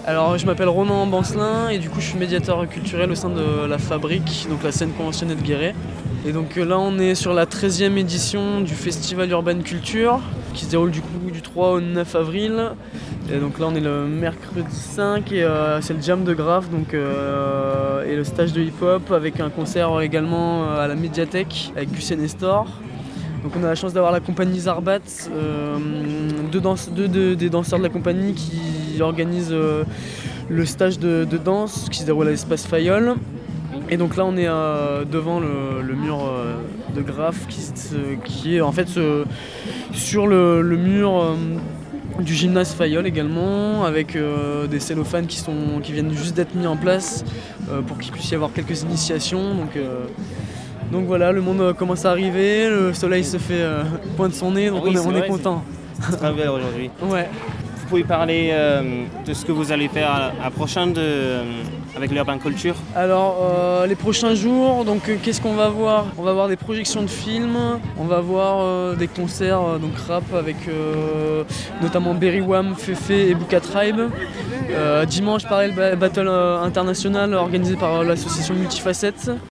Alors je m'appelle Ronan Bancelin et du coup je suis médiateur culturel au sein de la Fabrique, donc la scène conventionnelle de Guéret. Et donc là on est sur la 13e édition du Festival Urban Culture qui se déroule du coup du 3 au 9 avril. Et donc là on est le mercredi 5 et c'est le jam de graphe et le stage de hip-hop avec un concert également à la médiathèque avec Gus et Nestor. Donc on a la chance d'avoir la compagnie Zarbat, des danseurs de la compagnie qui organisent le stage de danse qui se déroule à l'espace Fayol. Et donc là on est devant le mur de graphe qui est en fait sur le mur du gymnase Fayol également, avec des cellophanes qui viennent juste d'être mis en place pour qu'il puisse y avoir quelques initiations. Donc voilà, le monde commence à arriver, le soleil se fait pointe son nez, donc on est content. C'est très belle aujourd'hui. Ouais. Vous pouvez parler de ce que vous allez faire à prochain avec l'Urban Culture? Alors les prochains jours, donc qu'est-ce qu'on va voir? On va voir des projections de films, on va voir des concerts donc rap avec notamment Berry Wham, Féfé et Bouka Tribe. Dimanche pareil, battle international organisé par l'association Multifacette.